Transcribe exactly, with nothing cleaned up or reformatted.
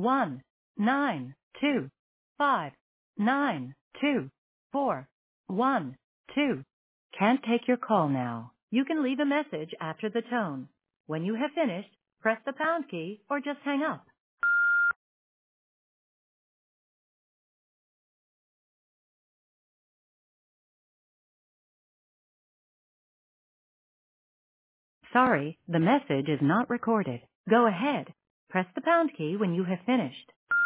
one nine two five nine two four one two. Can't take your call now. You can leave a message after the tone. When you have finished, press the pound key or just hang up. Sorry, the message is not recorded. Go ahead. Press the pound key when you have finished.